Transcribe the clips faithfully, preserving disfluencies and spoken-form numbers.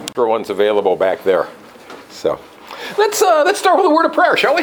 extra ones available back there. So let's uh, let's start with a word of prayer, shall we?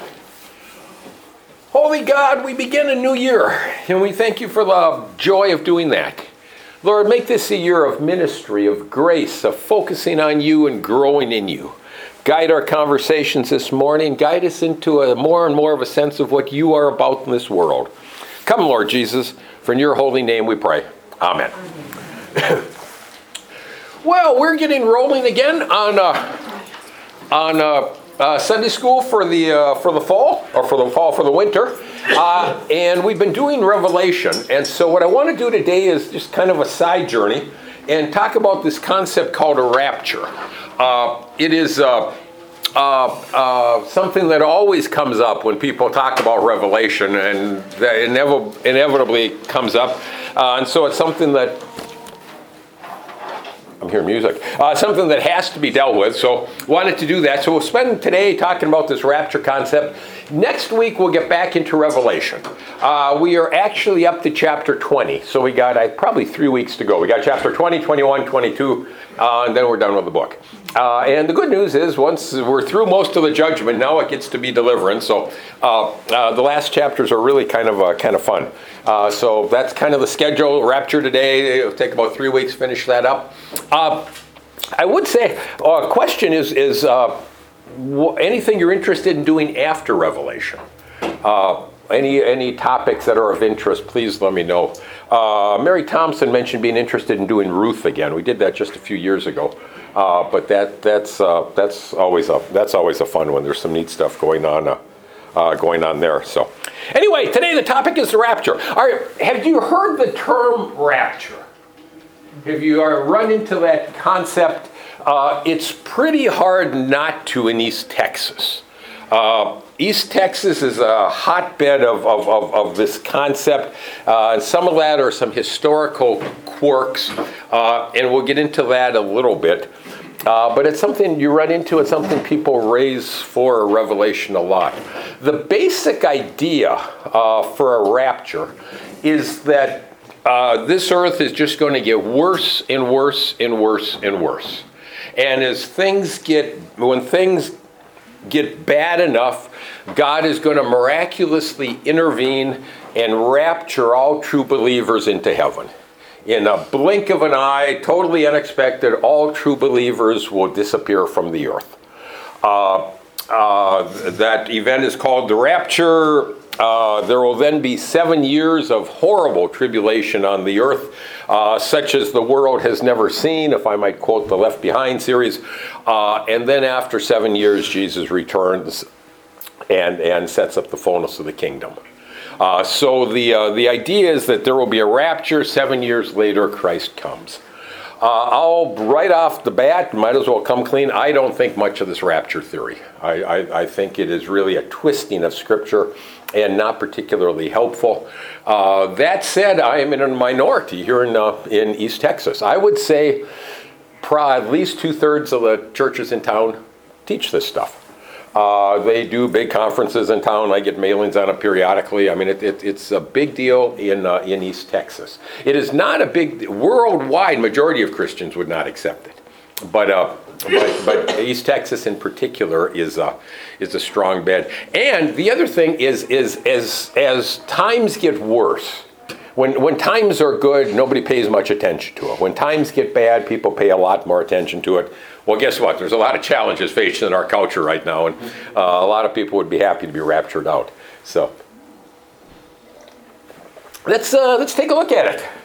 Holy God, we begin a new year, and we thank you for the joy of doing that. Lord, make this a year of ministry, of grace, of focusing on you and growing in you. Guide our conversations this morning. Guide us into a more and more of a sense of what you are about in this world. Come, Lord Jesus, for in your holy name we pray. Amen. Amen. Well, we're getting rolling again on uh, on uh, uh, Sunday school for the uh, for the fall, or for the fall for the winter, uh, and we've been doing Revelation. And so, what I want to do today is just kind of a side journey and talk about this concept called a rapture. Uh, it is uh, uh, uh, something that always comes up when people talk about Revelation, and that inev- inevitably comes up. Uh, and so, it's something that I'm hearing music. Uh, something that has to be dealt with, so wanted to do that. So we'll spend today talking about this rapture concept. Next week we'll get back into Revelation. Uh, we are actually up to chapter twenty, so we got uh, probably three weeks to go. We got chapter twenty, twenty-one, twenty-two, uh, and then we're done with the book. Uh, and the good news is once we're through most of the judgment, now it gets to be deliverance. So uh, uh, the last chapters are really kind of uh, kind of fun. Uh, so that's kind of the schedule. Rapture today. It'll take about three weeks to finish that up. Uh, I would say a uh, question is, is uh, w- anything you're interested in doing after Revelation? Uh, any any topics that are of interest, please let me know. Uh, Mary Thompson mentioned being interested in doing Ruth again. We did that just a few years ago. Uh, but that that's uh, that's always a that's always a fun one. There's some neat stuff going on uh, uh, going on there. So anyway, today the topic is the rapture. All right, have you heard the term rapture? Have you uh, run into that concept? Uh, it's pretty hard not to in East Texas. Uh, East Texas is a hotbed of, of, of, of this concept, uh, and some of that are some historical quirks, uh, and we'll get into that a little bit. Uh, but it's something you run into, it's something people raise for a Revelation a lot. The basic idea uh, for a rapture is that uh, this earth is just going to get worse and worse and worse and worse. And as things get, when things get bad enough, God is going to miraculously intervene and rapture all true believers into heaven. In a blink of an eye, totally unexpected, all true believers will disappear from the earth. Uh, uh, that event is called the rapture. Uh, there will then be seven years of horrible tribulation on the earth, uh, such as the world has never seen, if I might quote the Left Behind series. Uh, and then after seven years, Jesus returns and, and sets up the fullness of the kingdom. Uh, so the uh, the idea is that there will be a rapture. Seven years later, Christ comes. Uh, I'll right off the bat, might as well come clean. I don't think much of this rapture theory. I, I, I think it is really a twisting of Scripture and not particularly helpful. Uh, that said, I am in a minority here in uh, in East Texas. I would say pro- at least two thirds of the churches in town teach this stuff. Uh, they do big conferences in town. I get mailings on it periodically. I mean, it, it, it's a big deal in uh, in East Texas. It is not a big, worldwide majority of Christians would not accept it. But uh, but, but East Texas in particular is a, is a strong bed. And the other thing is, is as, as times get worse, When when times are good, nobody pays much attention to it. When times get bad, people pay a lot more attention to it. Well, guess what? There's a lot of challenges facing in our culture right now, and uh, a lot of people would be happy to be raptured out. So let's uh, let's take a look at it.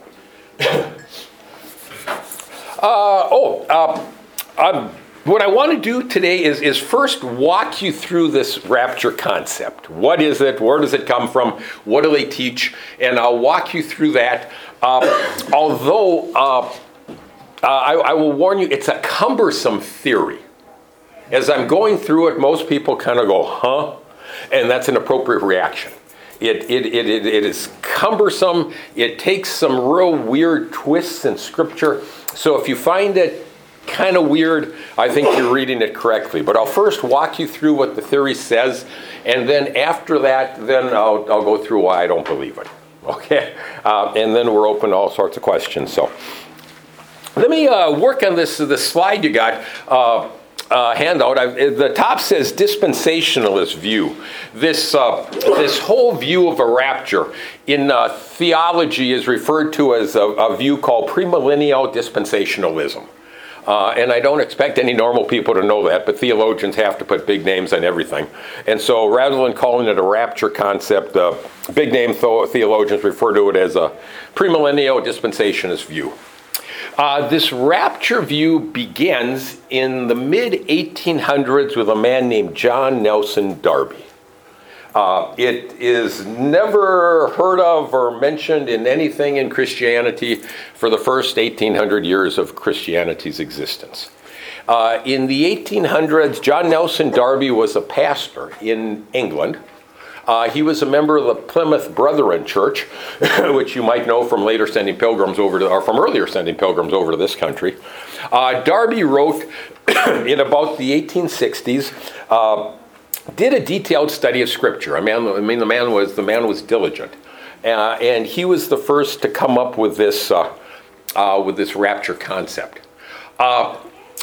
uh, oh, uh, um, what I want to do today is is first walk you through this rapture concept. What is it? Where does it come from? What do they teach? And I'll walk you through that. Uh, although uh, uh, I, I will warn you, it's a cumbersome theory. As I'm going through it, most people kind of go, huh? And that's an appropriate reaction. It, it, it, it, it is cumbersome. It takes some real weird twists in Scripture. So if you find it kind of weird, I think you're reading it correctly. But I'll first walk you through what the theory says, and then after that, then I'll, I'll go through why I don't believe it. Okay? Uh, and then we're open to all sorts of questions. So let me uh, work on this, this slide you got. Uh, Uh, handout. I've, the top says dispensationalist view. This uh, this whole view of a rapture in uh, theology is referred to as a, a view called premillennial dispensationalism. Uh, and I don't expect any normal people to know that, but theologians have to put big names on everything. And so rather than calling it a rapture concept, uh, big name th- theologians refer to it as a premillennial dispensationist view. Uh, this rapture view begins in the mid eighteen hundreds with a man named John Nelson Darby. Uh, it is never heard of or mentioned in anything in Christianity for the first eighteen hundred years of Christianity's existence. Uh, in the eighteen hundreds, John Nelson Darby was a pastor in England. Uh, he was a member of the Plymouth Brethren Church, which you might know from later sending pilgrims over to, or from earlier sending pilgrims over to this country. Uh, Darby wrote in about the eighteen sixties, uh, did a detailed study of Scripture. I mean, I mean, the man was the man was diligent, uh, and he was the first to come up with this uh, uh, with this rapture concept. Uh,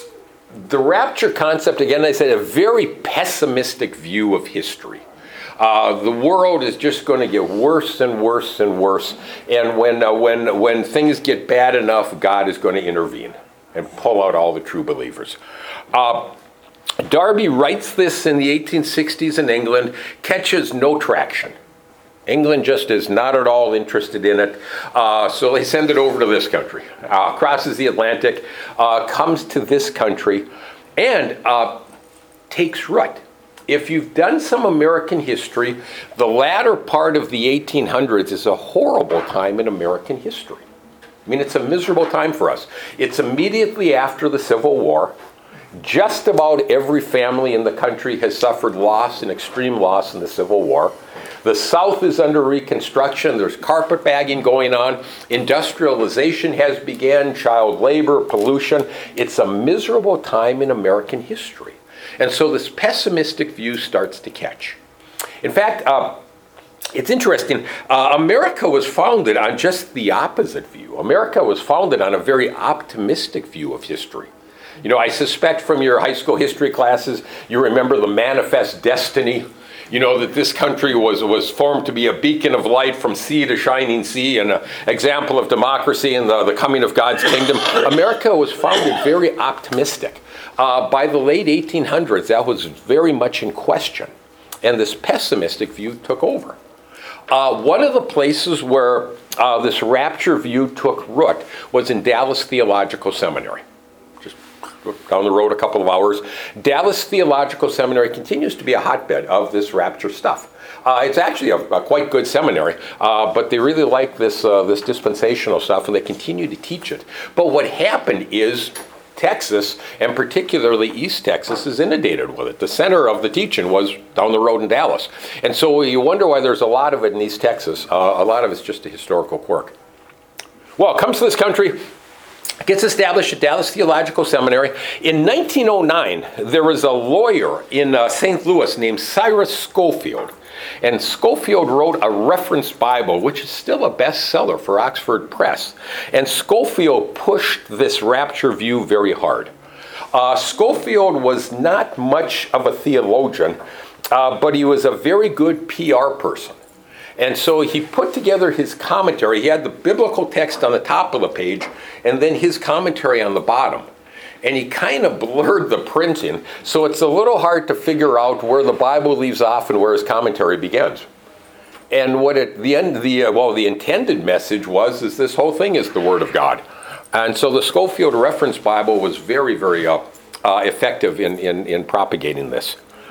the rapture concept, again, I said, a very pessimistic view of history. Uh, the world is just going to get worse and worse and worse, and when uh, when when things get bad enough, God is going to intervene and pull out all the true believers. Uh, Darby writes this in the eighteen sixties in England, catches no traction. England just is not at all interested in it, uh, so they send it over to this country. Uh, crosses the Atlantic, uh, comes to this country, and uh, takes root. If you've done some American history, the latter part of the eighteen hundreds is a horrible time in American history. I mean, it's a miserable time for us. It's immediately after the Civil War. Just about every family in the country has suffered loss and extreme loss in the Civil War. The South is under reconstruction. There's carpetbagging going on. Industrialization has begun, child labor, pollution. It's a miserable time in American history. And so this pessimistic view starts to catch. In fact, uh, it's interesting. Uh, America was founded on just the opposite view. America was founded on a very optimistic view of history. You know, I suspect from your high school history classes, you remember the Manifest Destiny. You know, that this country was, was formed to be a beacon of light from sea to shining sea, and an example of democracy and the, the coming of God's kingdom. America was founded very optimistic. Uh, by the late eighteen hundreds, that was very much in question, and this pessimistic view took over. Uh, one of the places where uh, this rapture view took root was in Dallas Theological Seminary. Just down the road a couple of hours. Dallas Theological Seminary continues to be a hotbed of this rapture stuff. Uh, it's actually a, a quite good seminary, uh, but they really like this, uh, this dispensational stuff, and they continue to teach it. But what happened is Texas, and particularly East Texas, is inundated with it. The center of the teaching was down the road in Dallas. And so you wonder why there's a lot of it in East Texas. Uh, a lot of it's just a historical quirk. Well, it comes to this country, gets established at Dallas Theological Seminary. In nineteen oh nine, there was a lawyer in uh, Saint Louis named Cyrus Scofield. And Scofield wrote a reference Bible, which is still a bestseller for Oxford Press. And Scofield pushed this rapture view very hard. Uh, Scofield was not much of a theologian, uh, but he was a very good P R person. And so he put together his commentary. He had the biblical text on the top of the page, and then his commentary on the bottom. And he kind of blurred the printing, so it's a little hard to figure out where the Bible leaves off and where his commentary begins. And what it, the end, the uh, well, the intended message was is this whole thing is the Word of God. And so the Scofield Reference Bible was very, very uh, uh, effective in, in, in propagating this.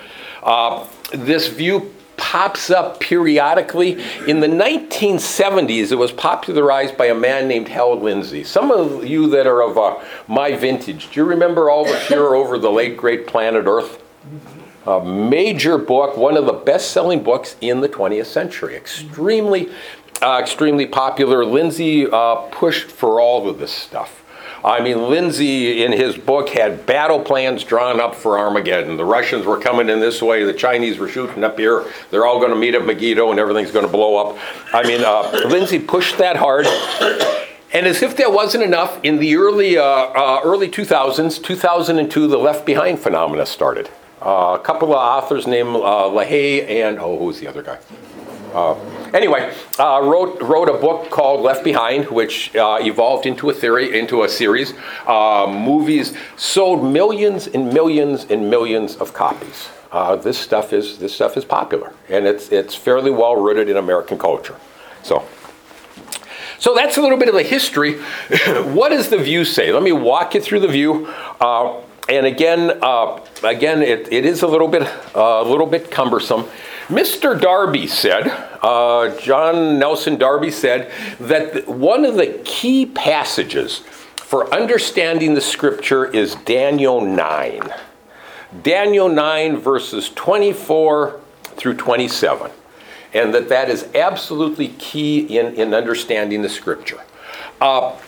Uh, this view pops up periodically. In the nineteen seventies, it was popularized by a man named Hal Lindsey. Some of you that are of uh, my vintage, do you remember all the furor over the late, great planet Earth? A major book, one of the best-selling books in the twentieth century. Extremely, uh, extremely popular. Lindsey uh, pushed for all of this stuff. I mean, Lindsey, in his book, had battle plans drawn up for Armageddon. The Russians were coming in this way. The Chinese were shooting up here. They're all going to meet at Megiddo, and everything's going to blow up. I mean, uh, Lindsey pushed that hard. And as if that wasn't enough, in the early uh, uh, early two thousands, two thousand two, the Left Behind phenomena started. Uh, a couple of authors named uh, LaHaye and, oh, who's the other guy? Uh, anyway, uh, wrote wrote a book called Left Behind, which uh, evolved into a theory, into a series. Uh, movies sold millions and millions and millions of copies. Uh, this stuff is this stuff is popular, and it's it's fairly well rooted in American culture. So, so that's a little bit of the history. What does the View say? Let me walk you through the View. Uh, and again, uh, again, it, it is a little bit uh, a little bit cumbersome. Mister Darby said, uh, John Nelson Darby said, that one of the key passages for understanding the Scripture is Daniel nine. Daniel nine, verses twenty-four through twenty-seven. And that that is absolutely key in, in understanding the Scripture. Uh,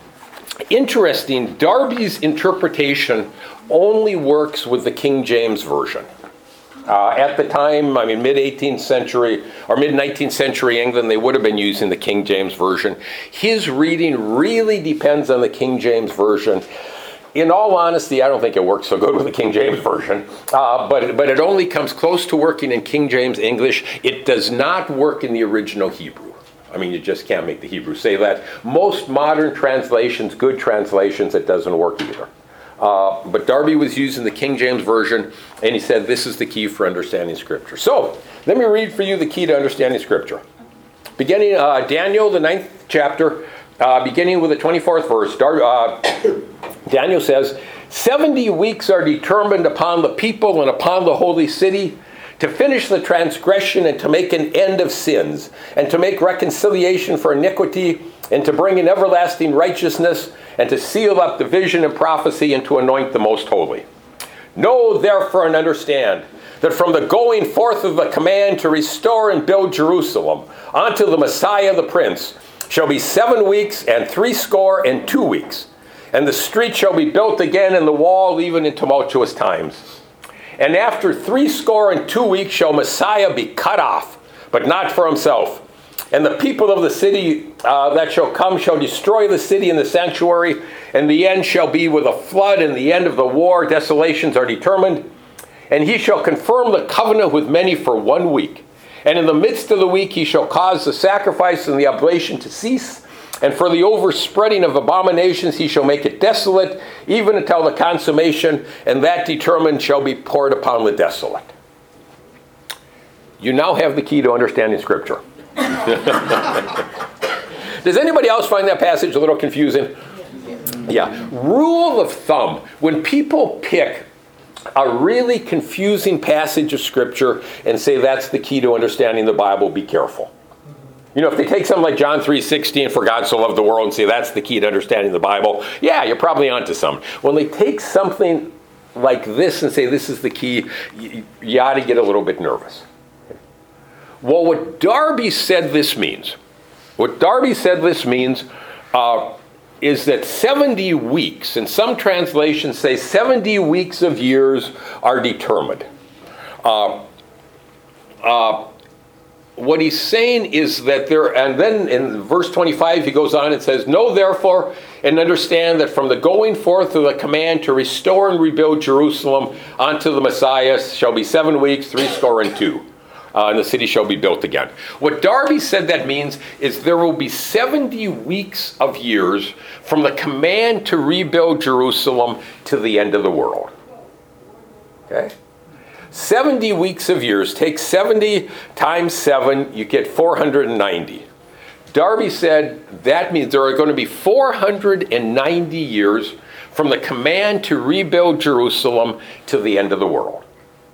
interesting, Darby's interpretation only works with the King James Version. Uh, at the time, I mean, mid-eighteenth century or mid-nineteenth century England, they would have been using the King James Version. His reading really depends on the King James Version. In all honesty, I don't think it works so good with the King James Version, uh, but, but it only comes close to working in King James English. It does not work in the original Hebrew. I mean, you just can't make the Hebrew say that. Most modern translations, good translations, it doesn't work either. Uh, but Darby was using the King James Version, and he said this is the key for understanding Scripture. So, let me read for you the key to understanding Scripture. Beginning, uh, Daniel, the ninth chapter, uh, beginning with the twenty-fourth verse, Dar- uh, Daniel says, seventy weeks are determined upon the people and upon the holy city to finish the transgression and to make an end of sins, and to make reconciliation for iniquity, and to bring in everlasting righteousness, and to seal up the vision and prophecy, and to anoint the most holy. Know therefore and understand that from the going forth of the command to restore and build Jerusalem unto the Messiah the Prince shall be seven weeks and threescore and two weeks. And the street shall be built again, and the wall even in tumultuous times. And after threescore and two weeks shall Messiah be cut off, but not for himself. And the people of the city uh, that shall come shall destroy the city and the sanctuary, and the end shall be with a flood, and the end of the war. Desolations are determined. And he shall confirm the covenant with many for one week. And in the midst of the week he shall cause the sacrifice and the oblation to cease. And for the overspreading of abominations he shall make it desolate, even until the consummation, and that determined shall be poured upon the desolate. You now have the key to understanding Scripture. Does anybody else find that passage a little confusing? Yeah. Rule of thumb, when people pick a really confusing passage of Scripture and say that's the key to understanding the Bible, be careful. You know, if they take something like John three sixteen, for God so loved the world, and say that's the key to understanding the Bible, yeah, you're probably onto something. When they take something like this and say this is the key, you, you ought to get a little bit nervous. Well, what Darby said this means, what Darby said this means uh, is that seventy weeks, and some translations say seventy weeks of years are determined. Uh, uh, What he's saying is that there, and then in verse twenty-five he goes on and says, know therefore and understand that from the going forth of the command to restore and rebuild Jerusalem unto the Messiah shall be seven weeks, threescore and two. Uh, and the city shall be built again. What Darby said that means is there will be seventy weeks of years from the command to rebuild Jerusalem to the end of the world. Okay? seventy weeks of years. Take seventy times seven, you get four hundred ninety. Darby said that means there are going to be four hundred ninety years from the command to rebuild Jerusalem to the end of the world.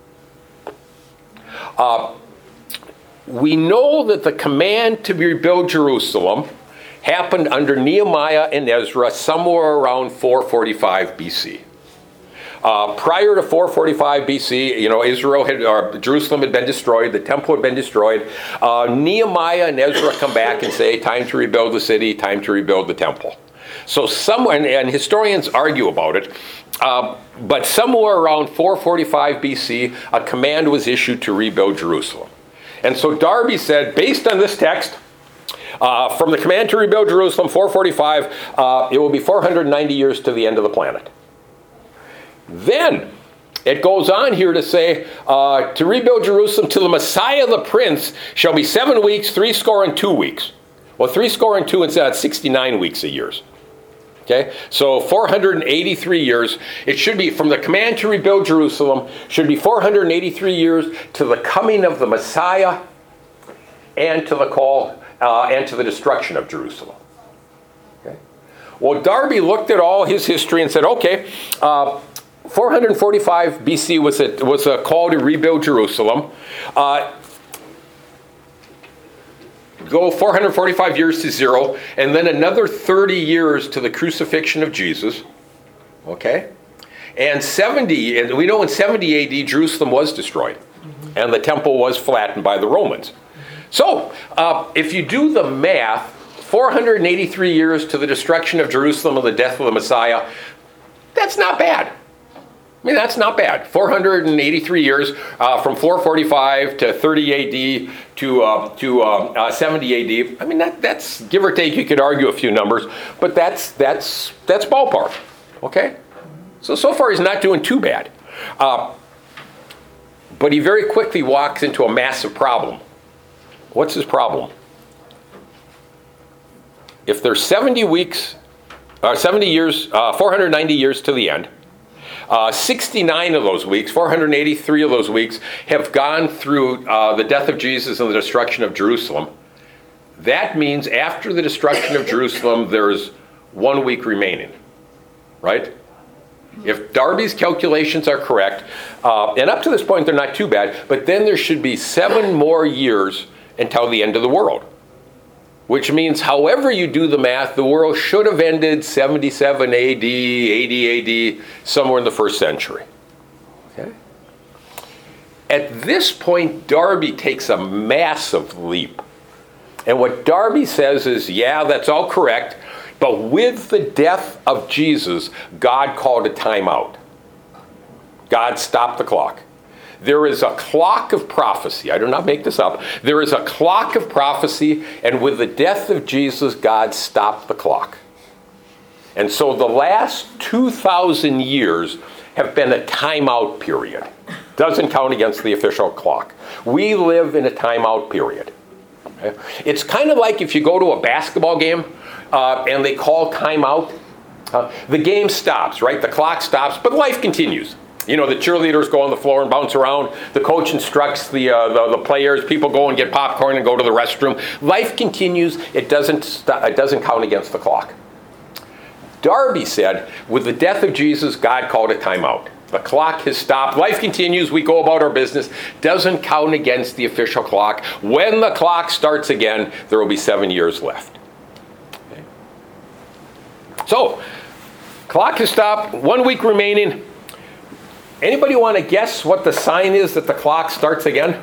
Uh, we know that the command to rebuild Jerusalem happened under Nehemiah and Ezra somewhere around four forty-five B C. Uh, prior to four forty-five B C, you know, Israel had, or Jerusalem had been destroyed, the temple had been destroyed. Uh, Nehemiah and Ezra come back and say, time to rebuild the city, time to rebuild the temple. So somewhere, and, and historians argue about it, uh, but somewhere around four forty-five B C, a command was issued to rebuild Jerusalem. And so Darby said, based on this text, Uh, from the command to rebuild Jerusalem, four forty-five, uh, it will be four hundred ninety years to the end of the planet. Then, it goes on here to say, uh, to rebuild Jerusalem to the Messiah the Prince shall be seven weeks, three score and two weeks. Well, three score and two instead of sixty-nine weeks a year. Okay, so four hundred eighty-three years. It should be from the command to rebuild Jerusalem, should be four hundred eighty-three years to the coming of the Messiah and to the call uh, and to the destruction of Jerusalem. Okay. Well, Darby looked at all his history and said, okay, uh, four hundred forty-five B C was a, was a call to rebuild Jerusalem. Uh, Go four hundred forty-five years to zero, and then another thirty years to the crucifixion of Jesus. Okay? And seventy, and we know in seventy A D, Jerusalem was destroyed, mm-hmm. and the temple was flattened by the Romans. Mm-hmm. So, uh, if you do the math, four hundred eighty-three years to the destruction of Jerusalem and the death of the Messiah, that's not bad. I mean, that's not bad. four hundred eighty-three years uh, from four forty-five to thirty A D to uh, to uh, uh, seventy A D. I mean, that that's give or take. You could argue a few numbers, but that's that's that's ballpark. Okay, so so far he's not doing too bad, uh, but he very quickly walks into a massive problem. What's his problem? If there's seventy weeks, uh, seventy years, uh, four hundred ninety years to the end. Uh, sixty-nine of those weeks, four hundred eighty-three of those weeks, have gone through uh, the death of Jesus and the destruction of Jerusalem. That means after the destruction of Jerusalem, there's one week remaining, right? If Darby's calculations are correct, uh, and up to this point they're not too bad, but then there should be seven more years until the end of the world. Which means however you do the math, the world should have ended seventy-seven A D, eighty A D, somewhere in the first century. Okay? At this point, Darby takes a massive leap. And what Darby says is, yeah, that's all correct, but with the death of Jesus, God called a timeout. God stopped the clock. There is a clock of prophecy. I do not make this up. There is a clock of prophecy, and with the death of Jesus, God stopped the clock. And so the last two thousand years have been a timeout period. Doesn't count against the official clock. We live in a timeout period. Okay? It's kind of like if you go to a basketball game uh, and they call timeout. Uh, the game stops, right? The clock stops, but life continues. You know, the cheerleaders go on the floor and bounce around. The coach instructs the, uh, the the players. People go and get popcorn and go to the restroom. Life continues. It doesn't st- it doesn't count against the clock. Darby said, with the death of Jesus, God called a timeout. The clock has stopped. Life continues. We go about our business. Doesn't count against the official clock. When the clock starts again, there will be seven years left. Okay. So, clock has stopped. One week remaining. Anybody want to guess what the sign is that the clock starts again?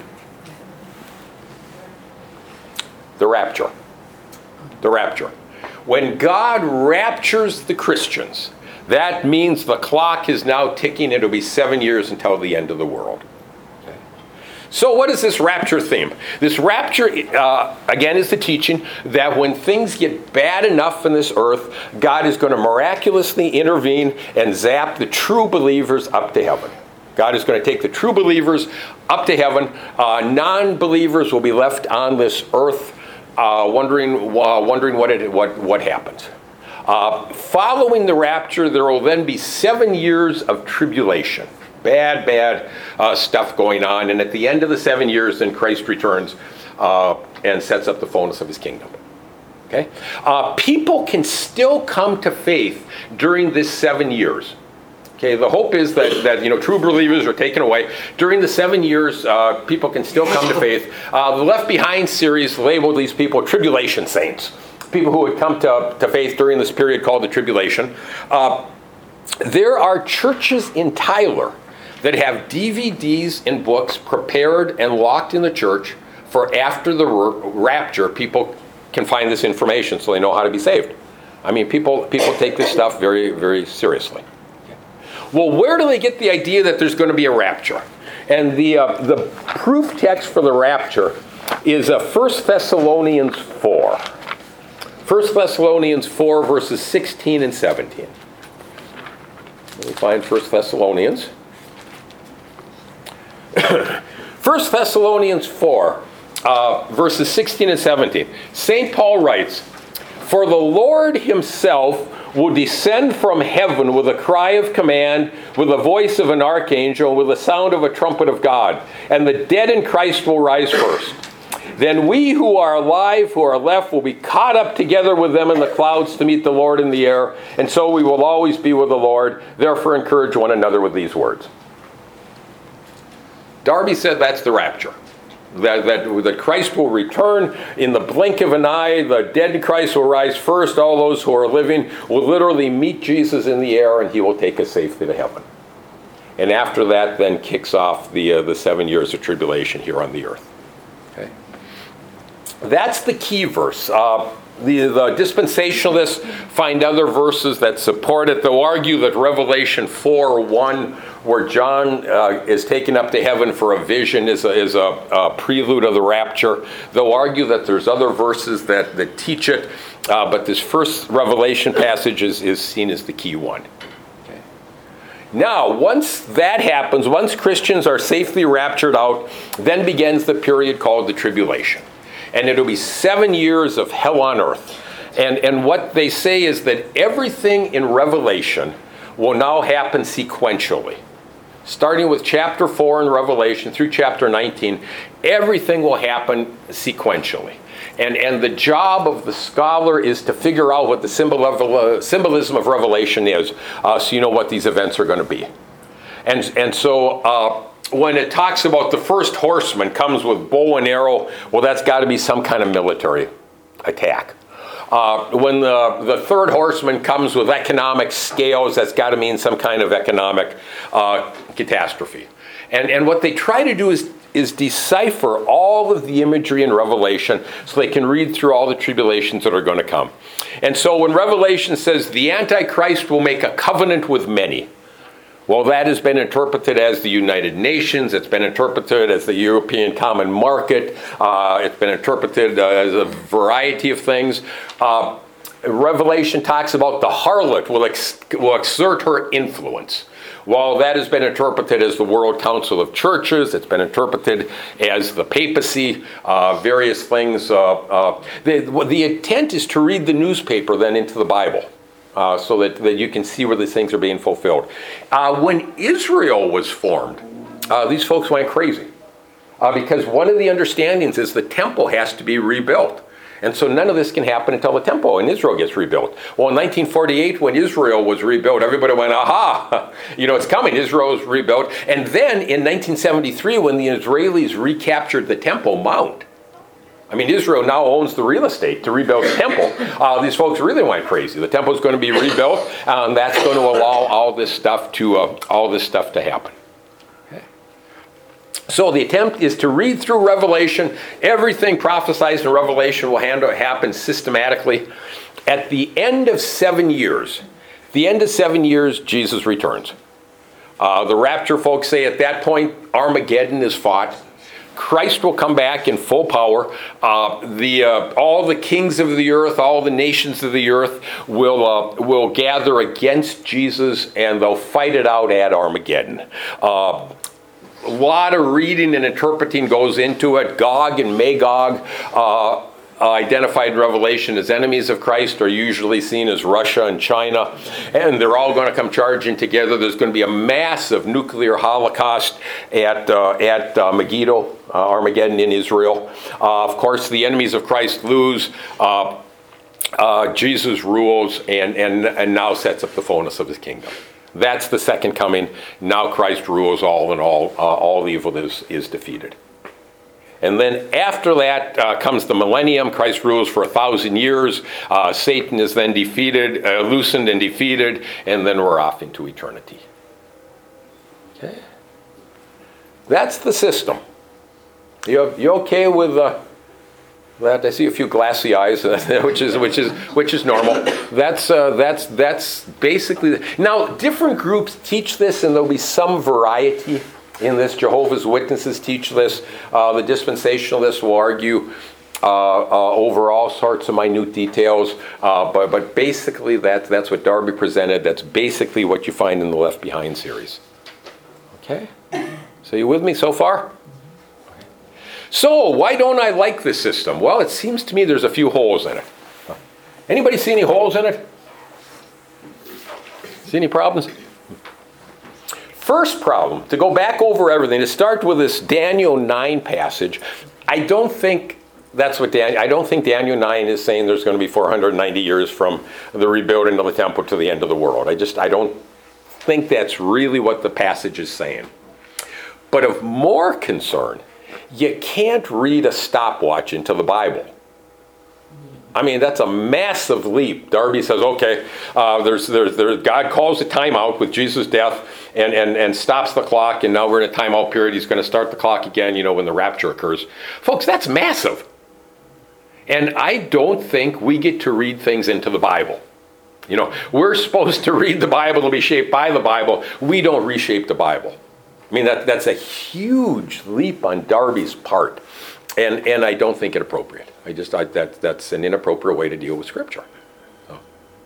The rapture. The rapture. When God raptures the Christians, that means the clock is now ticking. It'll be seven years until the end of the world. Okay. So what is this rapture theme? This rapture, uh, again, is the teaching that when things get bad enough in this earth, God is going to miraculously intervene and zap the true believers up to heaven. God is going to take the true believers up to heaven. Uh, non-believers will be left on this earth uh, wondering uh, wondering what, it, what, what happens. Uh, following the rapture, there will then be seven years of tribulation. Bad, bad uh, stuff going on. And at the end of the seven years, then Christ returns uh, and sets up the fullness of his kingdom. Okay? Uh, people can still come to faith during this seven years. Okay, the hope is that, that you know true believers are taken away. During the seven years, uh, people can still come to faith. Uh, the Left Behind series labeled these people tribulation saints. People who would come to, to faith during this period called the tribulation. Uh, there are churches in Tyler that have D V Ds and books prepared and locked in the church for after the r- rapture, people can find this information so they know how to be saved. I mean, people people take this stuff very, very seriously. Well, where do they get the idea that there's going to be a rapture? And the uh, the proof text for the rapture is uh, First Thessalonians four. First Thessalonians four, verses sixteen and seventeen. Let me find First Thessalonians. First Thessalonians four, uh, verses sixteen and seventeen. Saint Paul writes, "For the Lord himself will descend from heaven with a cry of command, with the voice of an archangel, with the sound of a trumpet of God, and the dead in Christ will rise first. Then we who are alive, who are left, will be caught up together with them in the clouds to meet the Lord in the air, and so we will always be with the Lord. Therefore encourage one another with these words." Darby said that's the rapture. That, that, that Christ will return in the blink of an eye. The dead in Christ will rise first. All those who are living will literally meet Jesus in the air, and he will take us safely to heaven. And after that, then kicks off the uh, the seven years of tribulation here on the earth. Okay, that's the key verse. Uh, the, the dispensationalists find other verses that support it. They'll argue that Revelation four one, where John uh, is taken up to heaven for a vision, is a, is a, a prelude of the rapture. They'll argue that there's other verses that, that teach it, uh, but this first Revelation passage is, is seen as the key one. Okay. Now, once that happens, once Christians are safely raptured out, then begins the period called the tribulation. And it'll be seven years of hell on earth. And, and what they say is that everything in Revelation will now happen sequentially. Starting with chapter four in Revelation through chapter nineteen, everything will happen sequentially. And, and the job of the scholar is to figure out what the symbol of, uh, symbolism of Revelation is, uh, so you know what these events are going to be. And, and so uh, when it talks about the first horseman comes with bow and arrow, well, that's got to be some kind of military attack. Uh, when the, the third horseman comes with economic scales, that's got to mean some kind of economic uh, catastrophe. And, and what they try to do is, is decipher all of the imagery in Revelation so they can read through all the tribulations that are going to come. And so when Revelation says the Antichrist will make a covenant with many, well, that has been interpreted as the United Nations. It's been interpreted as the European Common Market. Uh, it's been interpreted uh, as a variety of things. Uh, Revelation talks about the harlot will, ex- will exert her influence. While that has been interpreted as the World Council of Churches, it's been interpreted as the papacy, uh, various things. Uh, uh, the, the intent is to read the newspaper then into the Bible. Uh, so that, that you can see where these things are being fulfilled. Uh, when Israel was formed, uh, these folks went crazy. Uh, because one of the understandings is the temple has to be rebuilt. And so none of this can happen until the temple in Israel gets rebuilt. Well, in nineteen forty-eight, when Israel was rebuilt, everybody went, aha, you know, it's coming, Israel is rebuilt. And then in nineteen seventy-three, when the Israelis recaptured the Temple Mount, I mean, Israel now owns the real estate to rebuild the temple. Uh, these folks really went crazy. The temple is going to be rebuilt, uh, and that's going to allow all this stuff to uh, all this stuff to happen. Okay. So the attempt is to read through Revelation. Everything prophesied in Revelation will handle, happen systematically. At the end of seven years, the end of seven years, Jesus returns. Uh, the rapture folks say at that point, Armageddon is fought. Christ will come back in full power. Uh, the uh, all the kings of the earth, all the nations of the earth will uh, will gather against Jesus, and they'll fight it out at Armageddon. Uh, a lot of reading and interpreting goes into it. Gog and Magog, uh, uh, identified in Revelation as enemies of Christ, are usually seen as Russia and China, and they're all going to come charging together. There's going to be a massive nuclear holocaust at uh, at uh, Megiddo, uh, Armageddon in Israel. Uh, of course, the enemies of Christ lose. Uh, uh, Jesus rules and, and, and now sets up the fullness of his kingdom. That's the second coming. Now Christ rules all in all. Uh, all evil is, is defeated. And then after that uh, comes the millennium. Christ rules for a thousand years. Uh, Satan is then defeated, uh, loosened and defeated, and then we're off into eternity. Okay. That's the system. You you okay with uh, that? I see a few glassy eyes, which is which is which is normal. That's uh, that's that's basically the, now different groups teach this, and there'll be some variety in this. Jehovah's Witnesses teach this. Uh, the dispensationalists will argue uh, uh, over all sorts of minute details. Uh, but, but basically, that, that's what Darby presented. That's basically what you find in the Left Behind series. Okay? So you with me so far? So, why don't I like this system? Well, it seems to me there's a few holes in it. Anybody see any holes in it? See any problems? First problem, to go back over everything, to start with this Daniel nine passage, I don't think that's what Daniel, I don't think Daniel nine is saying there's going to be four hundred ninety years from the rebuilding of the temple to the end of the world. I just, I don't think that's really what the passage is saying. But of more concern, you can't read a stopwatch into the Bible. I mean, that's a massive leap. Darby says, okay, uh, there's, there's, there's, God calls a timeout with Jesus' death and, and, and stops the clock, and now we're in a timeout period. He's going to start the clock again, you know, when the rapture occurs. Folks, that's massive. And I don't think we get to read things into the Bible. You know, we're supposed to read the Bible and be shaped by the Bible. We don't reshape the Bible. I mean, that, that's a huge leap on Darby's part. And, and I don't think it appropriate. I just, I, that, that's an inappropriate way to deal with Scripture. So.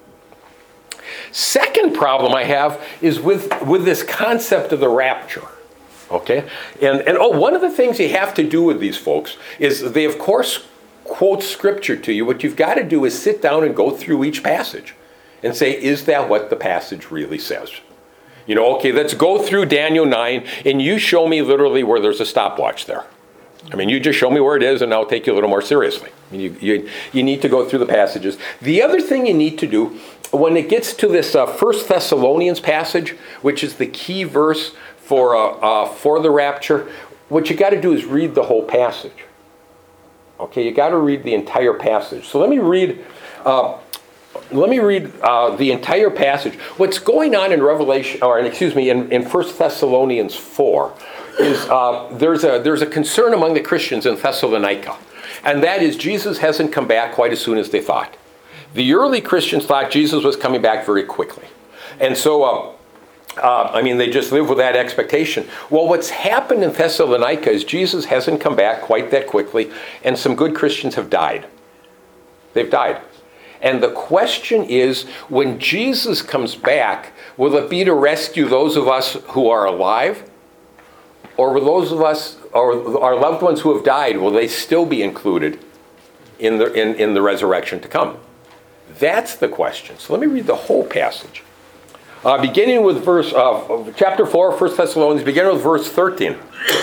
Second problem I have is with, with this concept of the rapture. Okay? And, and oh, one of the things you have to do with these folks is they, of course, quote Scripture to you. What you've got to do is sit down and go through each passage and say, is that what the passage really says? You know, okay, let's go through Daniel nine, and you show me literally where there's a stopwatch there. I mean, you just show me where it is, and I'll take you a little more seriously. I mean, you, you, you need to go through the passages. The other thing you need to do, when it gets to this uh, First Thessalonians passage, which is the key verse for, uh, uh, for the rapture, what you got to do is read the whole passage. Okay, you got to read the entire passage. So let me read... Uh, Let me read uh, the entire passage. What's going on in Revelation, or excuse me, in, in First Thessalonians four, is uh, there's a there's a concern among the Christians in Thessalonica, and that is Jesus hasn't come back quite as soon as they thought. The early Christians thought Jesus was coming back very quickly, and so uh, uh, I mean they just live with that expectation. Well, what's happened in Thessalonica is Jesus hasn't come back quite that quickly, and some good Christians have died. They've died. And the question is, when Jesus comes back, will it be to rescue those of us who are alive? Or will those of us, or our loved ones who have died, will they still be included in the, in, in the resurrection to come? That's the question. So let me read the whole passage. Uh, beginning with verse, uh, chapter four, First Thessalonians, beginning with verse thirteen.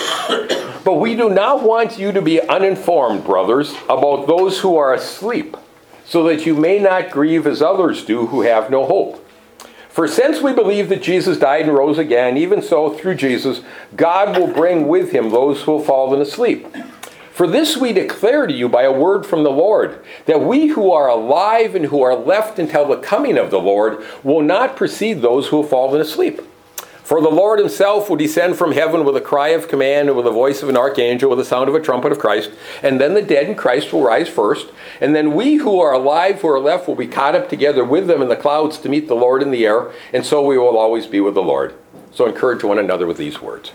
But we do not want you to be uninformed, brothers, about those who are asleep, so that you may not grieve as others do who have no hope. For since we believe that Jesus died and rose again, even so, through Jesus, God will bring with him those who have fallen asleep. For this we declare to you by a word from the Lord, that we who are alive and who are left until the coming of the Lord will not precede those who have fallen asleep. For the Lord himself will descend from heaven with a cry of command and with the voice of an archangel, with the sound of a trumpet of Christ. And then the dead in Christ will rise first. And then we who are alive, who are left, will be caught up together with them in the clouds to meet the Lord in the air. And so we will always be with the Lord. So encourage one another with these words.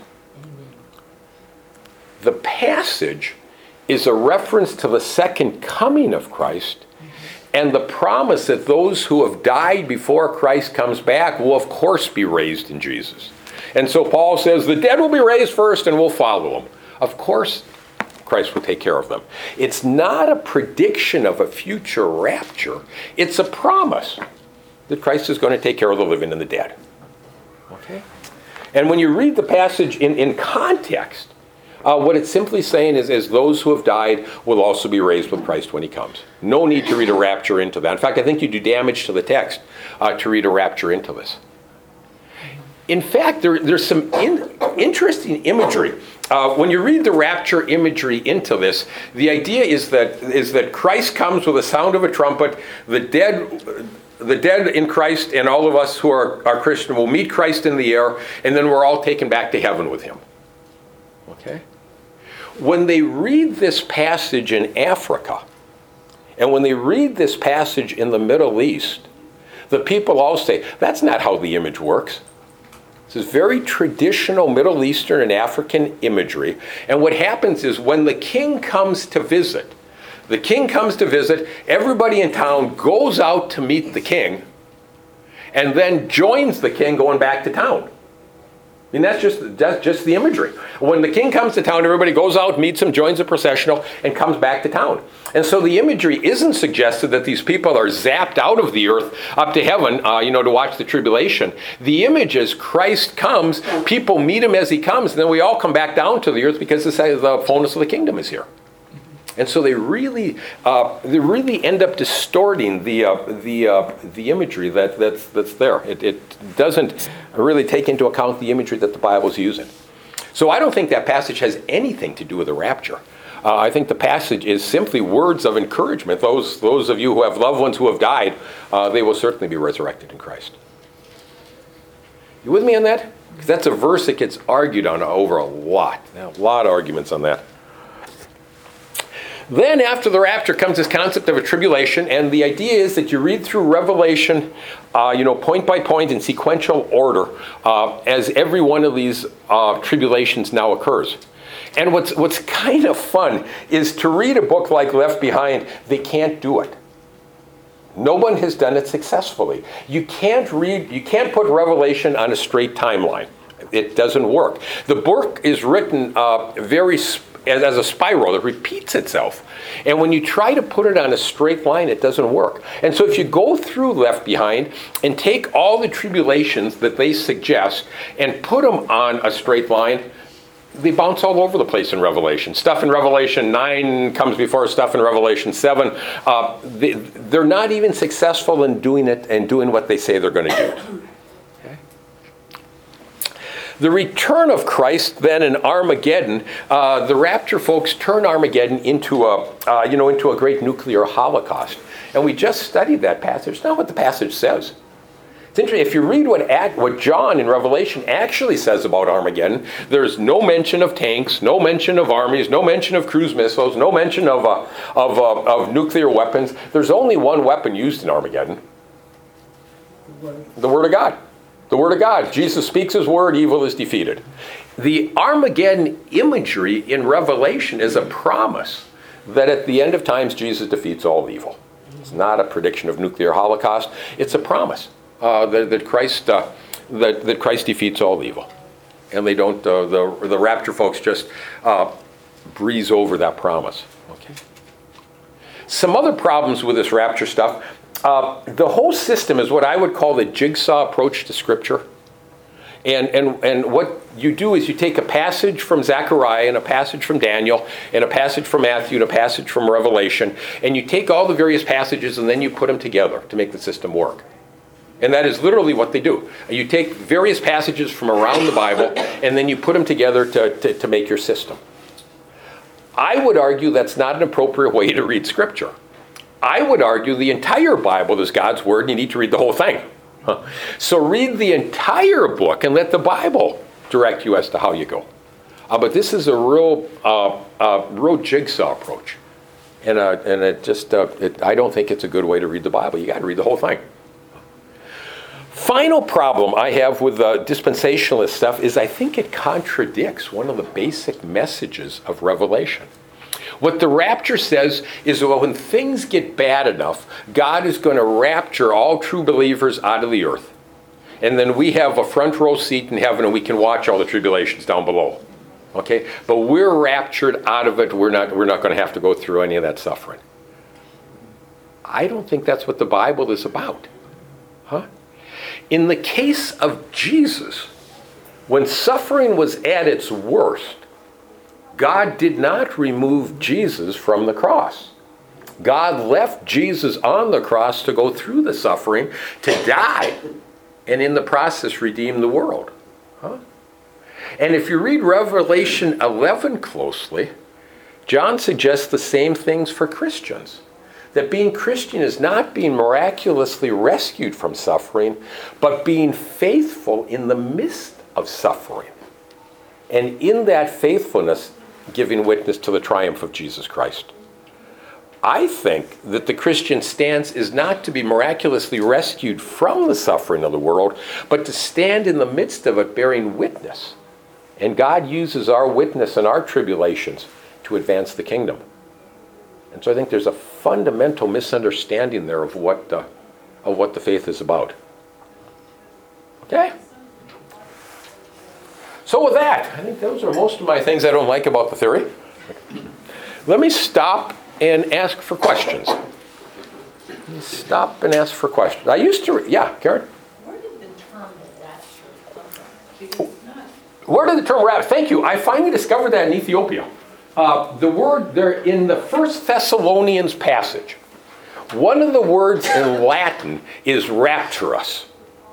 The passage is a reference to the second coming of Christ and the promise that those who have died before Christ comes back will, of course, be raised in Jesus. And so Paul says, the dead will be raised first and we'll follow them. Of course, Christ will take care of them. It's not a prediction of a future rapture. It's a promise that Christ is going to take care of the living and the dead. Okay? And when you read the passage in, in context, Uh, what it's simply saying is, is those who have died will also be raised with Christ when he comes. No need to read a rapture into that. In fact, I think you do damage to the text uh, to read a rapture into this. In fact, there, there's some in, interesting imagery. Uh, when you read the rapture imagery into this, the idea is that is that Christ comes with the sound of a trumpet. The dead, the dead in Christ and all of us who are, are Christian will meet Christ in the air, and then we're all taken back to heaven with him. Okay? When they read this passage in Africa, and when they read this passage in the Middle East, the people all say, that's not how the image works. This is very traditional Middle Eastern and African imagery. And what happens is when the king comes to visit, The king comes to visit. Everybody in town goes out to meet the king and then joins the king going back to town. I mean, that's just, that's just the imagery. When the king comes to town, everybody goes out, meets him, joins the processional, and comes back to town. And so the imagery isn't suggested that these people are zapped out of the earth up to heaven, uh, you know, to watch the tribulation. The image is Christ comes, people meet him as he comes, and then we all come back down to the earth because the the fullness of the kingdom is here. And so they really, uh, they really end up distorting the uh, the uh, the imagery that that's that's there. It, it doesn't really take into account the imagery that the Bible is using. So I don't think that passage has anything to do with the rapture. Uh, I think the passage is simply words of encouragement. Those those of you who have loved ones who have died, uh, they will certainly be resurrected in Christ. You with me on that? Because that's a verse that gets argued on over a lot. A lot of arguments on that. Then after the rapture comes this concept of a tribulation, and the idea is that you read through Revelation, uh, you know, point by point in sequential order, uh, as every one of these uh, tribulations now occurs. And what's what's kind of fun is to read a book like Left Behind. They can't do it. No one has done it successfully. You can't read, you can't put Revelation on a straight timeline. It doesn't work. The book is written uh, very sp- As, as a spiral that repeats itself. And when you try to put it on a straight line, it doesn't work. And so if you go through Left Behind and take all the tribulations that they suggest and put them on a straight line, they bounce all over the place in Revelation. Stuff in Revelation nine comes before stuff in Revelation seven. Uh, they, they're not even successful in doing it and doing what they say they're going to do. The return of Christ, then, in Armageddon, uh, the rapture folks turn Armageddon into a, uh, you know, into a great nuclear holocaust. And we just studied that passage. It's not what the passage says. It's interesting. If you read what, act, what John in Revelation actually says about Armageddon, there's no mention of tanks, no mention of armies, no mention of cruise missiles, no mention of, uh, of, uh, of nuclear weapons. There's only one weapon used in Armageddon. The Word of God. The Word of God. Jesus speaks His Word, evil is defeated. The Armageddon imagery in Revelation is a promise that at the end of times Jesus defeats all evil. It's not a prediction of nuclear holocaust. It's a promise uh, that, that Christ uh, that, that Christ defeats all evil. And they don't, uh, the, the rapture folks just uh, breeze over that promise. Okay. Some other problems with this rapture stuff. Uh, the whole system is what I would call the jigsaw approach to Scripture. And, and, and what you do is you take a passage from Zechariah and a passage from Daniel and a passage from Matthew and a passage from Revelation, and you take all the various passages and then you put them together to make the system work. And that is literally what they do. You take various passages from around the Bible and then you put them together to, to, to make your system. I would argue that's not an appropriate way to read Scripture. I would argue the entire Bible is God's Word and you need to read the whole thing. Huh. So read the entire book and let the Bible direct you as to how you go. Uh, but this is a real, uh, uh, real jigsaw approach. And, uh, and it just, uh, it, I don't think it's a good way to read the Bible. You got to read the whole thing. Final problem I have with the dispensationalist stuff is I think it contradicts one of the basic messages of Revelation. What the rapture says is that when things get bad enough, God is going to rapture all true believers out of the earth. And then we have a front row seat in heaven and we can watch all the tribulations down below. Okay? But we're raptured out of it. We're not, we're not going to have to go through any of that suffering. I don't think that's what the Bible is about. Huh? In the case of Jesus, when suffering was at its worst, God did not remove Jesus from the cross. God left Jesus on the cross to go through the suffering, to die, and in the process redeem the world. Huh? And if you read Revelation eleven closely, John suggests the same things for Christians. That being Christian is not being miraculously rescued from suffering, but being faithful in the midst of suffering. And in that faithfulness, giving witness to the triumph of Jesus Christ. I think that the Christian stance is not to be miraculously rescued from the suffering of the world, but to stand in the midst of it bearing witness. And God uses our witness and our tribulations to advance the kingdom. And so I think there's a fundamental misunderstanding there of what the, of what the faith is about. Okay? So with that, I think those are most of my things I don't like about the theory. Let me stop and ask for questions. Let me stop and ask for questions. I used to, yeah, Karen? Where did the term rapture come from? Because it's not. Where did the term rapture? Thank you. I finally discovered that in Ethiopia. Uh, the word there in the First Thessalonians passage, one of the words in Latin is rapturous.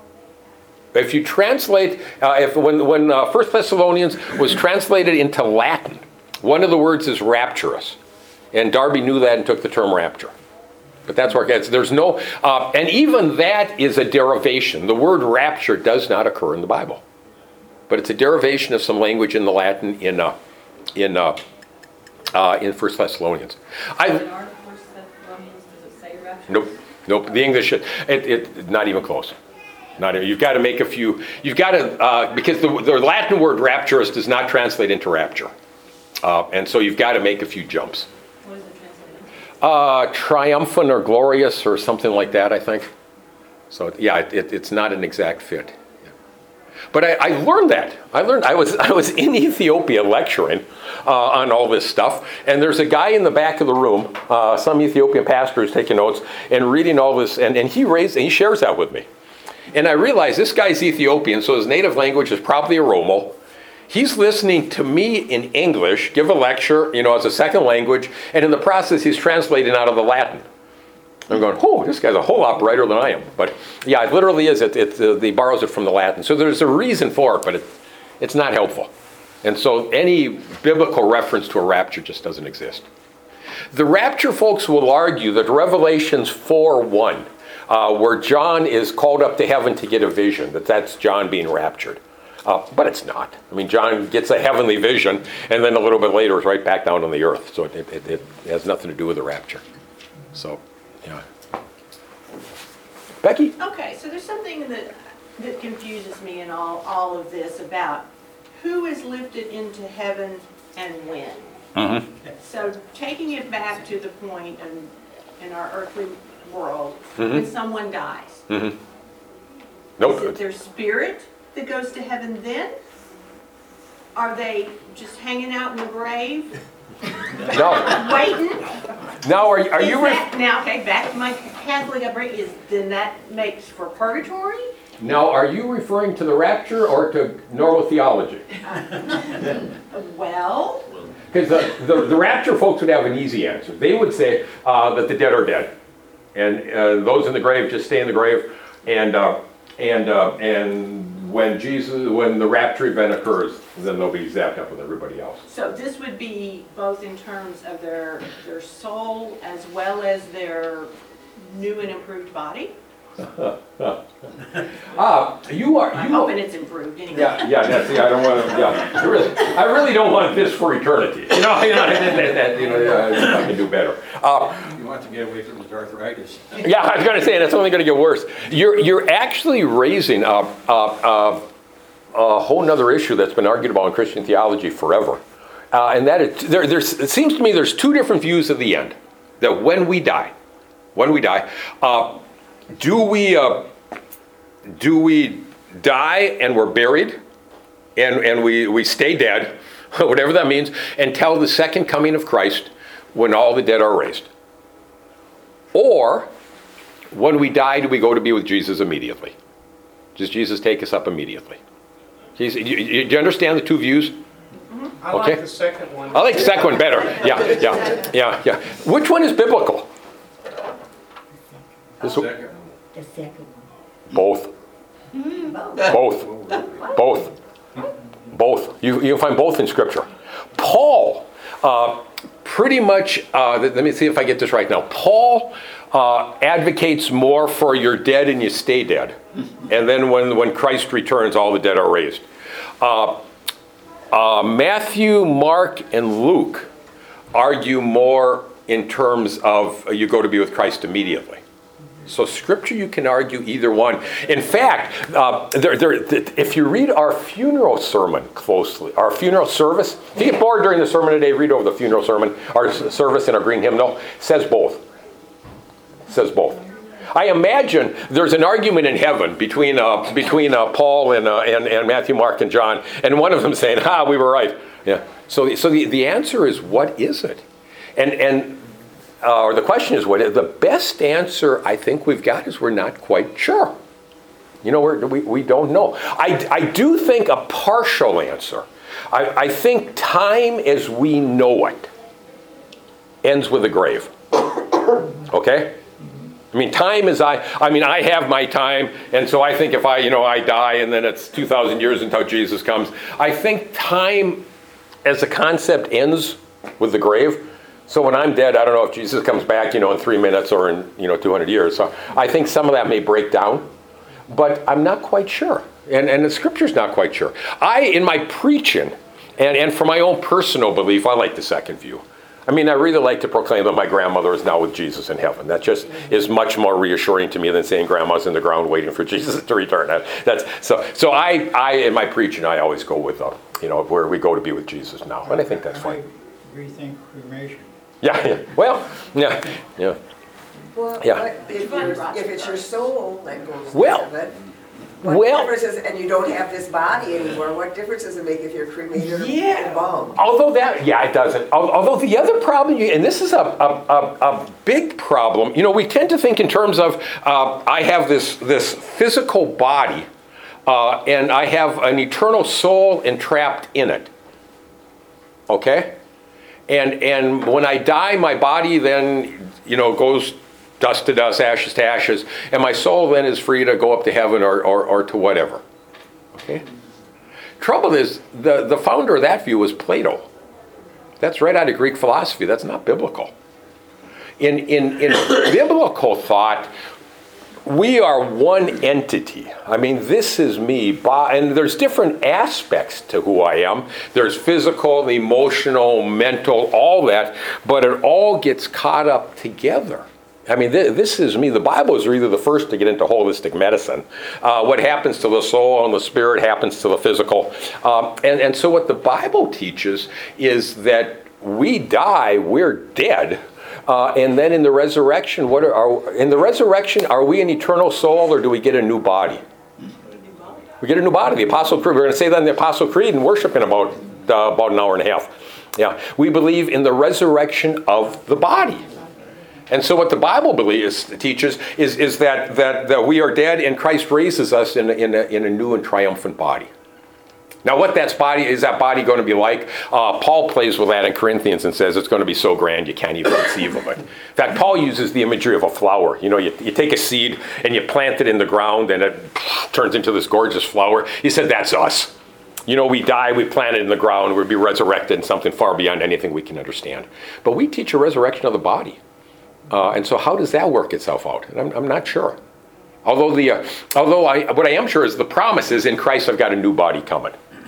If you translate, uh, if when when uh, First Thessalonians was translated into Latin, one of the words is rapturous, and Darby knew that and took the term rapture. But that's where it gets. There's no, uh, and even that is a derivation. The word rapture does not occur in the Bible, but it's a derivation of some language in the Latin in uh, in uh, uh, in First Thessalonians. I, In our First Thessalonians, does it say rapture? nope, nope. The English, it, it not even close. Not even, you've got to make a few. You've got to uh, because the, the Latin word rapturous does not translate into rapture, uh, and so you've got to make a few jumps. What is it translated? Uh, triumphant or glorious or something like that, I think. So yeah, it, it, it's not an exact fit. But I, I learned that. I learned. I was I was in Ethiopia lecturing uh, on all this stuff, and there's a guy in the back of the room, uh, some Ethiopian pastor is taking notes and reading all this, and, and he raised and he shares that with me. And I realized this guy's Ethiopian, so his native language is probably Oromo. He's listening to me in English, give a lecture, you know, as a second language, and in the process he's translating out of the Latin. I'm going, oh, this guy's a whole lot brighter than I am. But yeah, it literally is. It, it, uh, he borrows it from the Latin. So there's a reason for it, but it, it's not helpful. And so any biblical reference to a rapture just doesn't exist. The rapture folks will argue that Revelations four one, uh, where John is called up to heaven to get a vision, that that's John being raptured. Uh, but it's not. I mean, John gets a heavenly vision, and then a little bit later is right back down on the earth. So it, it, it has nothing to do with the rapture. So, yeah. Becky? Okay, so there's something that that confuses me in all, all of this about who is lifted into heaven and when. Mm-hmm. So taking it back to the point in, in our earthly world, Mm-hmm. when someone dies, Mm-hmm. is Nope. it their spirit that goes to heaven then? Are they just hanging out in the grave, No. waiting? Now, are, are Is you... Re- that, now, okay, back to my Catholic upbringing, is then that makes for purgatory? now, are you referring to the rapture or to normal theology? Well, Because the, the, the rapture folks would have an easy answer. They would say uh, that the dead are dead. And uh, those in the grave just stay in the grave. And uh, and uh, and when Jesus, when the rapture event occurs, then they'll be zapped up with everybody else. so this would be both in terms of their, their soul as well as their new and improved body? Ah, you are. I'm You hoping it's improved anyway. Yeah, yeah, that's, yeah, I don't want to, yeah, I really, I really don't want this for eternity. You know, you know, that, that, that, you know, yeah, I can do better. Uh, You want to get away from the arthritis. yeah, I was going to say, that's only going to get worse. You're, you're actually raising a, a, a, a whole nother issue that's been argued about in Christian theology forever. Uh, and that is, there, there's, it seems to me there's two different views of the end. That when we die, when we die, uh, do we, uh, do we die and we're buried and, and we, we stay dead, whatever that means, until the second coming of Christ when all the dead are raised? Or when we die, do we go to be with Jesus immediately? Does Jesus take us up immediately? Do you, you, you understand the two views? I Okay. like the second one. I like the second one better. Yeah, yeah, yeah, yeah. Which one is biblical? This one? Second. The second Both. Both. Both. Both. You, you'll find both in Scripture. Paul, uh, pretty much, uh, let me see if I get this right now. Paul uh, advocates more for you're dead and you stay dead. And then when, when Christ returns, all the dead are raised. Uh, uh, Matthew, Mark, and Luke argue more in terms of uh, you go to be with Christ immediately. So Scripture, you can argue either one. In fact, uh, there, there, if you read our funeral sermon closely, our funeral service, if you get bored during the sermon today, read over the funeral sermon, our service in our green hymnal, says both. Says both. I imagine there's an argument in heaven between uh, between uh, Paul and, uh, and and Matthew, Mark, and John, and one of them saying, "Ah, we were right." Yeah. So, so the, the answer is, what is it? And and uh, or the question is, what is the best answer? I think we've got is we're not quite sure. You know, we're, we we don't know. I I do think a partial answer. I, I think time as we know it ends with the grave. Okay. I mean, time is I, I mean, I have my time, and so I think if I, you know, I die and then it's two thousand years until Jesus comes, I think time as a concept ends with the grave. So when I'm dead, I don't know if Jesus comes back, you know, in three minutes or in, you know, two hundred years. So I think some of that may break down, but I'm not quite sure. And, and the Scripture's not quite sure. I, in my preaching, and, and for my own personal belief, I like the second view. I mean, I really like to proclaim that my grandmother is now with Jesus in heaven. That just is much more reassuring to me than saying grandma's in the ground waiting for Jesus to return. That, that's so. So I, I, in my preaching, I always go with, uh, you know, where we go to be with Jesus now, and I think that's fine. Rethink cremation. Yeah. Yeah. Well. Yeah. Yeah. Well, Yeah. but if, you're, if it's your soul that goes Well, to heaven, what well- difference is, and you don't have this body anymore, what difference does it make if you're cremated or Yeah. embalmed? Although that, yeah, it doesn't. Al- Although the other problem, you- and this is a, a, a, a big problem, you know, we tend to think in terms of, uh, I have this, this physical body, uh, and I have an eternal soul entrapped in it. Okay? And, and when I die, my body then, you know, goes dust to dust, ashes to ashes, and my soul then is free to go up to heaven or, or, or to whatever. Okay? Trouble is, the, the founder of that view was Plato. That's right out of Greek philosophy. That's not biblical. In, in, in biblical thought, we are one entity. I mean, this is me. And there's different aspects to who I am. There's physical, emotional, mental, all that. But it all gets caught up together. I mean, th- this is me. The Bible is really the first to get into holistic medicine. Uh, what happens to the soul and the spirit happens to the physical. Um, and, and so what the Bible teaches is that we die, we're dead. Uh, and then in the resurrection, what are, are in the resurrection, are we an eternal soul or do we get a new body? We get a new body. The Apostle Creed, we're going to say that in the Apostle Creed and worship in about, uh, about an hour and a half. Yeah, we believe in the resurrection of the body. And so what the Bible believes, teaches is, is that, that, that we are dead and Christ raises us in a, in, a, in a new and triumphant body. Now what that body is that body going to be like? Uh, Paul plays with that in Corinthians and says it's going to be so grand you can't even conceive of it. In fact, Paul uses the imagery of a flower. You know, you, you take a seed and you plant it in the ground and it turns into this gorgeous flower. He said that's us. You know, we die, we plant it in the ground, we'll be resurrected in something far beyond anything we can understand. But we teach a resurrection of the body. Uh, and so how does that work itself out? And I'm, I'm not sure. Although, the, uh, although I, what I am sure is the promise is in Christ I've got a new body coming.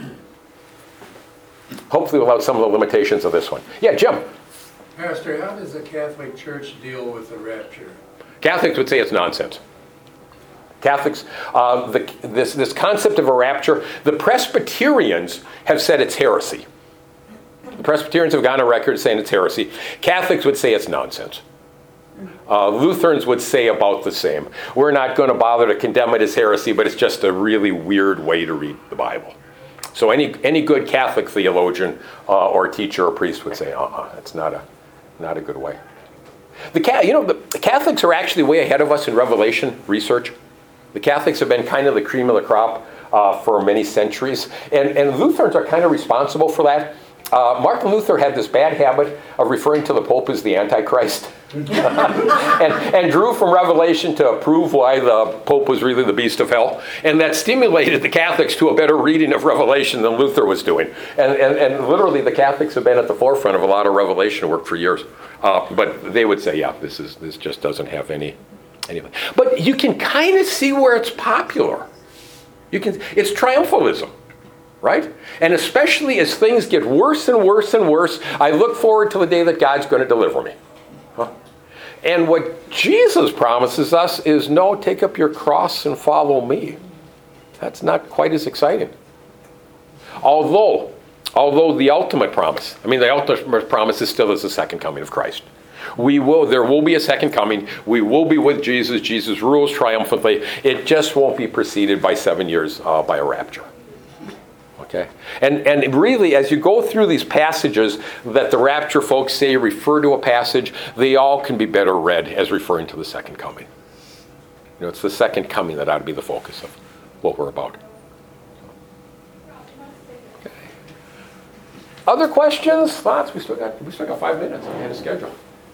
Hopefully without some of the limitations of this one. Yeah, Jim. Pastor, how does the Catholic Church deal with the rapture? Catholics would say it's nonsense. Catholics, uh, the, this, this concept of a rapture, the Presbyterians have said it's heresy. The Presbyterians have gone on record saying it's heresy. Catholics would say it's nonsense. Uh, Lutherans would say about the same. We're not going to bother to condemn it as heresy, but it's just a really weird way to read the Bible. So any any good Catholic theologian uh, or teacher or priest would say, uh-uh, that's not a not a good way. The you know the Catholics are actually way ahead of us in Revelation research. The Catholics have been kind of the cream of the crop uh, for many centuries, and and Lutherans are kind of responsible for that. Uh, Martin Luther had this bad habit of referring to the Pope as the Antichrist. and, and drew from Revelation to prove why the Pope was really the beast of hell. And that stimulated the Catholics to a better reading of Revelation than Luther was doing. And, and, and literally the Catholics have been at the forefront of a lot of Revelation work for years. Uh, but they would say, yeah, this is this just doesn't have any anything. But you can kind of see where it's popular. You can. It's triumphalism. Right? And especially as things get worse and worse and worse, I look forward to the day that God's going to deliver me. Huh? And what Jesus promises us is, no, take up your cross and follow me. That's not quite as exciting. Although, although the ultimate promise, I mean, the ultimate promise is still is the second coming of Christ. We will, there will be a second coming. We will be with Jesus. Jesus rules triumphantly. It just won't be preceded by seven years uh, by a rapture. Okay? And, and really, as you go through these passages that the rapture folks say refer to a passage, they all can be better read as referring to the second coming. You know, it's the second coming that ought to be the focus of what we're about. Okay. Other questions, thoughts? We still got we still got five minutes on the schedule.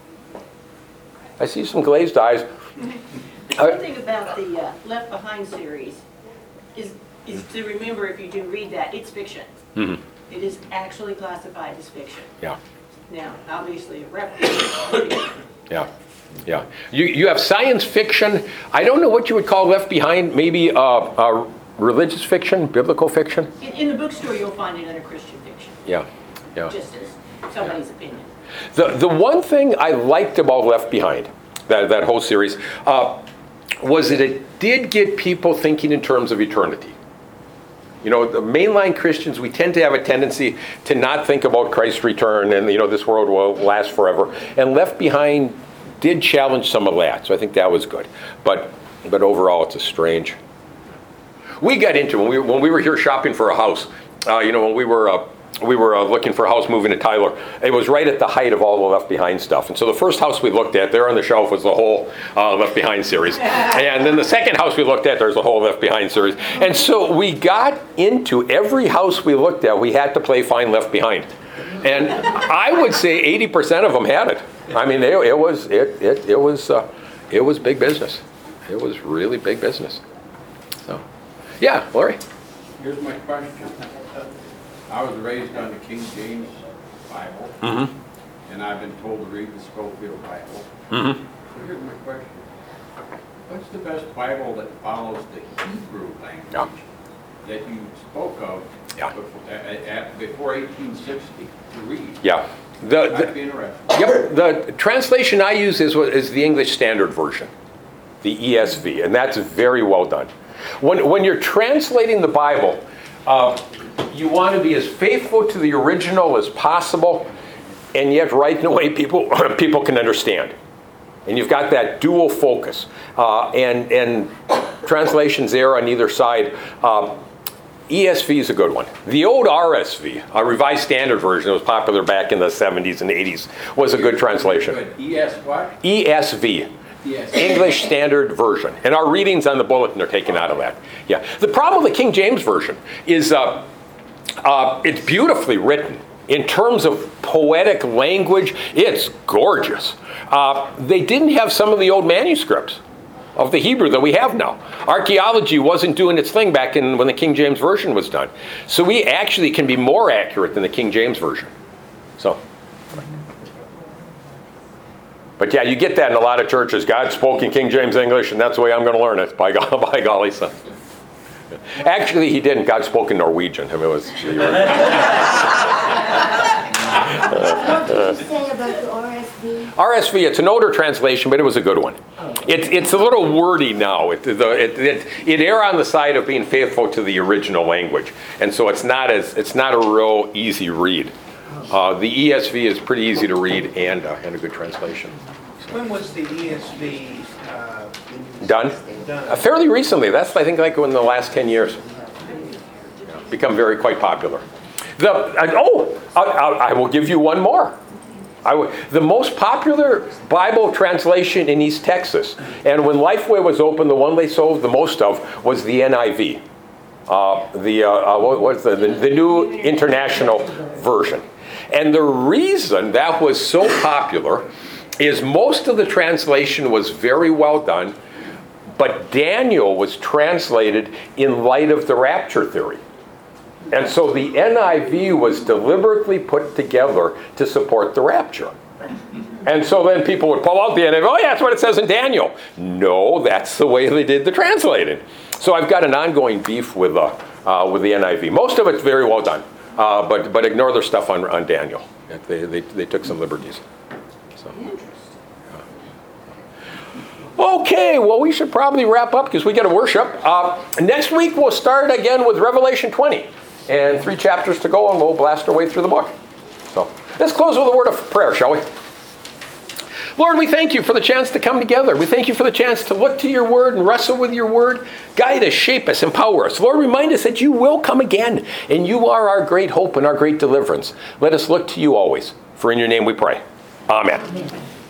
I see some glazed eyes. The good thing about the uh, Left Behind series is is to remember, if you do read that, it's fiction. Mm-hmm. It is actually classified as fiction. Yeah. Now, obviously, a reference. Yeah, yeah. You you have science fiction. I don't know what you would call Left Behind. Maybe uh, uh, religious fiction, biblical fiction. In, in the bookstore, you'll find it under Christian fiction. Yeah, yeah. Just as somebody's opinion. The the one thing I liked about Left Behind, that that whole series, uh, was that it did get people thinking in terms of eternity. You know, the mainline Christians, we tend to have a tendency to not think about Christ's return and, you know, this world will last forever. And Left Behind did challenge some of that, so I think that was good. But but overall, it's a strange. We got into when we when we were here shopping for a house. Uh, you know, when we were uh, we were uh, looking for a house moving to Tyler. It was right at the height of all the Left Behind stuff. And so the first house we looked at, there on the shelf was the whole uh, Left Behind series. And then the second house we looked at, there's the whole Left Behind series. And so we got into every house we looked at, we had to play Find Left Behind. And I would say eighty percent of them had it. I mean, it, it was it it it was uh, it was big business. It was really big business. So, yeah, Larry. Here's my question. I was raised on the King James Bible, Mm-hmm. and I've been told to read the Scofield Bible. Mm-hmm. So here's my question. What's the best Bible that follows the Hebrew language Yeah. that you spoke of Yeah. before, at, at, before eighteen sixty to read? Yeah. The, I'd the, be interested. yep. The translation I use is what is the English Standard Version, the E S V, and that's very well done. When when you're translating the Bible, uh, you want to be as faithful to the original as possible, and yet write in a way people people can understand. And you've got that dual focus, uh, and and translations there on either side. Uh, E S V is a good one. The old R S V, a Revised Standard Version, that was popular back in the seventies and eighties, was a good translation. Good. E S what? E S V. Yes. English Standard Version. And our readings on the bulletin are taken out of that. Yeah. The problem with the King James Version is uh, uh, it's beautifully written. In terms of poetic language, it's gorgeous. Uh, they didn't have some of the old manuscripts of the Hebrew that we have now. Archaeology wasn't doing its thing back in when the King James Version was done. So we actually can be more accurate than the King James Version. So. But yeah, you get that in a lot of churches. God spoke in King James English, and that's the way I'm going to learn it. By, go- by golly, son. Actually, he didn't. God spoke in Norwegian. I mean, it was. What did you say about the R S V? R S V, it's an older translation, but it was a good one. It's it's a little wordy now. It, the, it, it, it err on the side of being faithful to the original language, and so it's not as it's not a real easy read. Uh, the E S V is pretty easy to read and uh, and a good translation. When was the E S V uh, Done? done? Uh, fairly recently. That's I think like in the last ten years. Become very quite popular. The uh, oh, I, I, I will give you one more. I w- the most popular Bible translation in East Texas, and when Lifeway was open, the one they sold the most of was the N I V, uh, the uh, uh, what was the, the the New International Version. And the reason that was so popular is most of the translation was very well done, but Daniel was translated in light of the rapture theory. And so the N I V was deliberately put together to support the rapture. And so then people would pull out the N I V, oh yeah, that's what it says in Daniel. No, that's the way they did the translating. So I've got an ongoing beef with, uh, uh, with the N I V. Most of it's very well done, uh, but, but ignore their stuff on, on Daniel. They, they, they took some liberties. So, yeah. Okay, well, we should probably wrap up because we got to worship. Uh, next week, we'll start again with Revelation twenty. And three chapters to go, and we'll blast our way through the book. So let's close with a word of prayer, shall we? Lord, we thank you for the chance to come together. We thank you for the chance to look to your word and wrestle with your word. Guide us, shape us, empower us. Lord, remind us that you will come again, and you are our great hope and our great deliverance. Let us look to you always. For in your name we pray. Amen. Amen.